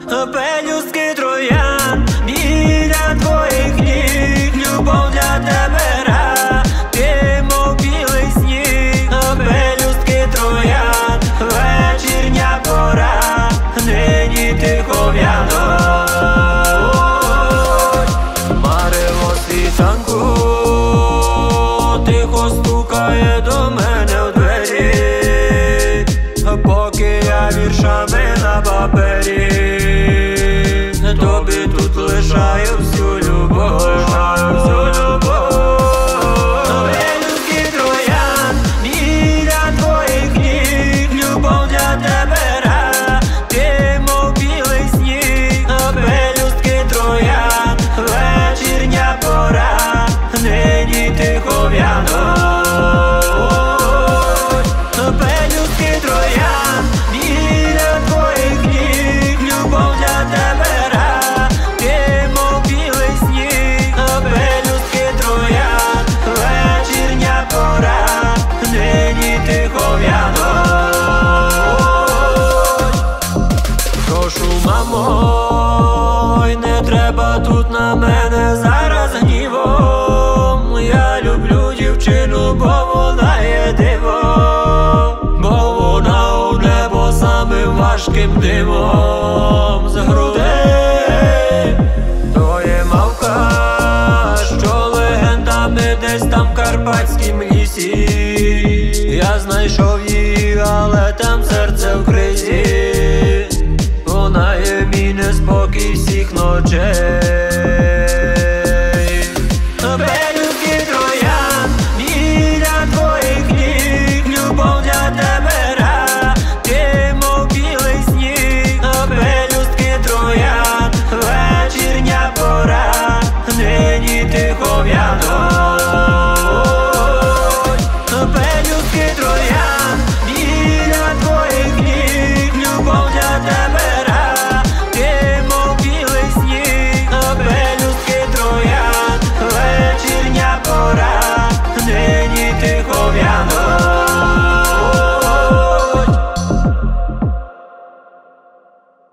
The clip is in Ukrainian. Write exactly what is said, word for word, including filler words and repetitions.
Пелюстки троян біля твоїх ніг, любов для тебе ра, ти мов білий сніг. Пелюстки троян, вечірня пора, нині тихо в'януть. Марево світанку тихо стукає до мене в двері, поки я віршами на папері тобі тут лишаю всю любов, всю любов. Пелюстки троян біля твоїх ніг, любов для тебе ра, ти мов білий сніг. Пелюстки троян, вечірня пора, нині тихо в'януть. Пелюстки троян біля твоїх ніг, любов для тебе ра, ти мов білий сніг. Пелюстки троян, вечірня пора, нині тихо в'януть. Прошу, мамо, й не треба тут на мене зараз гнівом. Я люблю дівчину, бо вона є диво, бо вона у небо самим важким димом з грудей. То є мавка, що легендами десь там в карпатськім лісі. Я знайшов її, але там серце в кризі. Вона є мій неспокій всіх ночей.